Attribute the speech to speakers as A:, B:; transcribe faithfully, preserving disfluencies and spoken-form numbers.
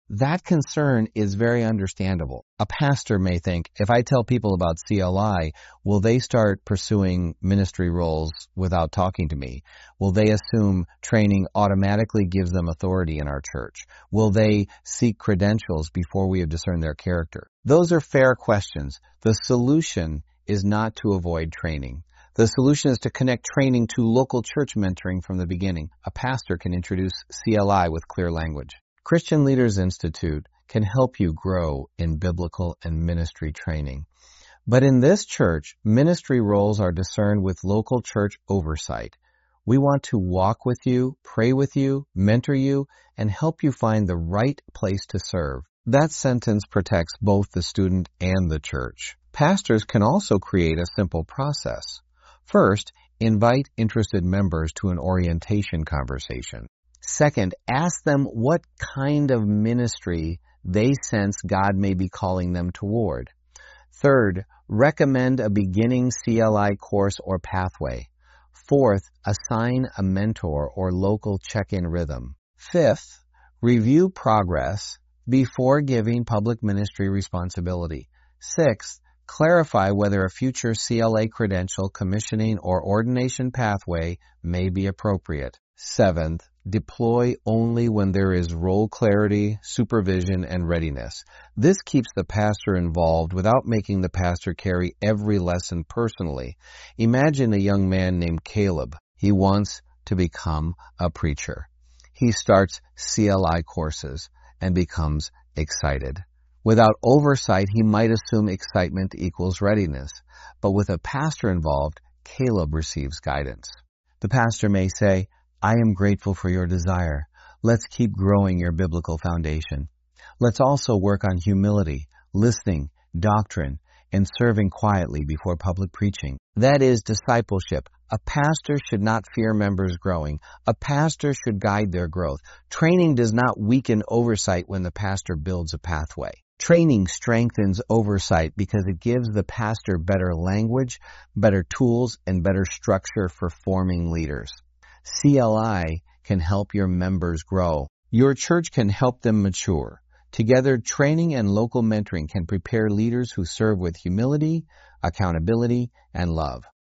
A: That concern is very understandable. A pastor may think, if I tell people about C L I, will they start pursuing ministry roles without talking to me? Will they assume training automatically gives them authority in our church? Will they seek credentials before we have discerned their character? Those are fair questions. The solution is not to avoid training. The solution is to connect training to local church mentoring from the beginning. A pastor can introduce C L I with clear language. Christian Leaders Institute can help you grow in biblical and ministry training. But in this church, ministry roles are discerned with local church oversight. We want to walk with you, pray with you, mentor you, and help you find the right place to serve. That sentence protects both the student and the church. Pastors can also create a simple process. First, invite interested members to an orientation conversation. Second, ask them what kind of ministry they sense God may be calling them toward. Third, recommend a beginning C L I course or pathway. Fourth, assign a mentor or local check-in rhythm. Fifth, review progress before giving public ministry responsibility. Sixth, clarify whether a future C L A credential, commissioning, or ordination pathway may be appropriate. Seventh, deploy only when there is role clarity, supervision, and readiness. This keeps the pastor involved without making the pastor carry every lesson personally. Imagine a young man named Caleb. He wants to become a preacher. He starts C L I courses and becomes excited. Without oversight, he might assume excitement equals readiness. But with a pastor involved, Caleb receives guidance. The pastor may say, I am grateful for your desire. Let's keep growing your biblical foundation. Let's also work on humility, listening, doctrine, and serving quietly before public preaching. That is discipleship. A pastor should not fear members growing. A pastor should guide their growth. Training does not weaken oversight when the pastor builds a pathway. Training strengthens oversight because it gives the pastor better language, better tools, and better structure for forming leaders. C L I can help your members grow. Your church can help them mature. Together, training and local mentoring can prepare leaders who serve with humility, accountability, and love.